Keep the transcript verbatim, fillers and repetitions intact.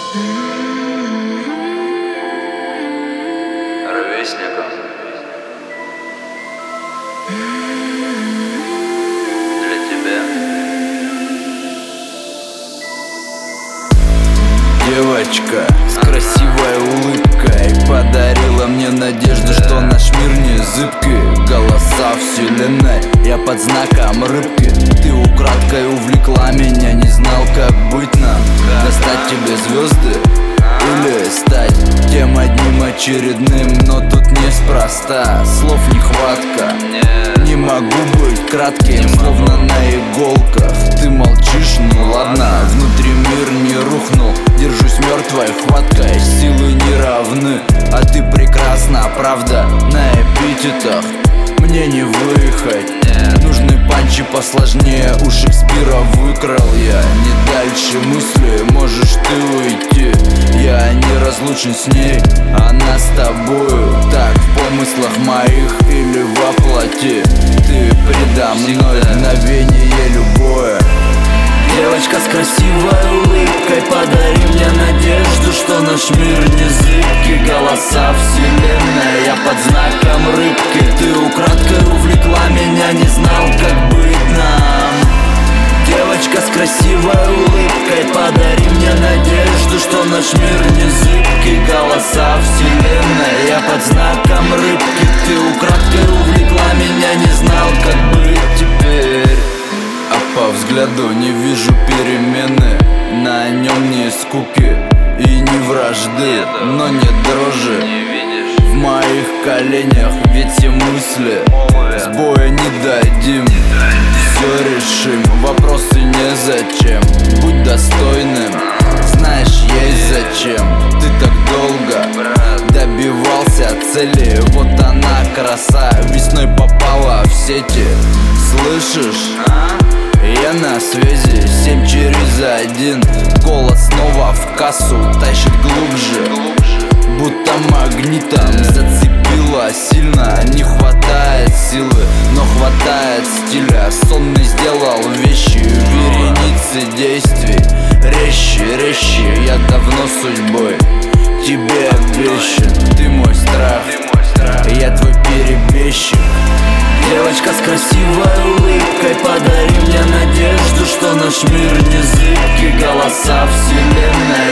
Ровесником для тебя. Девочка с красивой улыбкой подарила мне надежду, что наш мир не зыбкий. Голоса вселенной, я под знаком рыбки. Ты украдкой увлекла меня, не знал, как быть нам. Достать тебе звезды или стать тем одним очередным, но тут неспроста. Слов нехватка, не могу быть кратким, словно на иголках. Ты молчишь, ну ладно, внутри мир не рухнул. Держусь мертвой хваткой, силы не равны, а ты прекрасна, правда, на эпитетах. Мне не выехать, нужны панчи посложнее. У Шекспира выкрал я не дальше мысли. Можешь ты уйти, я не разлучен с ней, она с тобою. Так в помыслах моих или воплоти. Ты предо мной, мгновение любое. Девочка с красивой улыбкой, подари мне надежду, что наш мир не зыбкий. Голоса вселенной, я под знаком рыбки. Ты украдкой увлекла меня, не знал, как быть нам. Девочка с красивой улыбкой, подари мне надежду, что наш мир не зыбкий. Голоса вселенной, я под знаком рыбки. Ты украдкой увлекла меня, не знал, как быть теперь. А по взгляду не вижу перемены, на нем не скуки и не вражды, но нет дрожи в моих коленях, ведь все мысли с боя не дадим. Все решим, вопросы незачем, будь достойным, знаешь, есть зачем. Ты так долго добивался цели, вот она краса, весной попала в сети. Слышишь? Я на связи, семь через один. Голос снова в кассу тащит глубже, будто магнитом зацепила сильно. Не хватает силы, но хватает стиля. Сонный сделал вещи, вереницы действий. Резче, резче, я давно судьбой тебе обещан. Ты мой страх, я твой перебежчик. Девочка с красивой улыбкой, подари мне надежду, что наш мир не зыбкий. Голоса вселенной,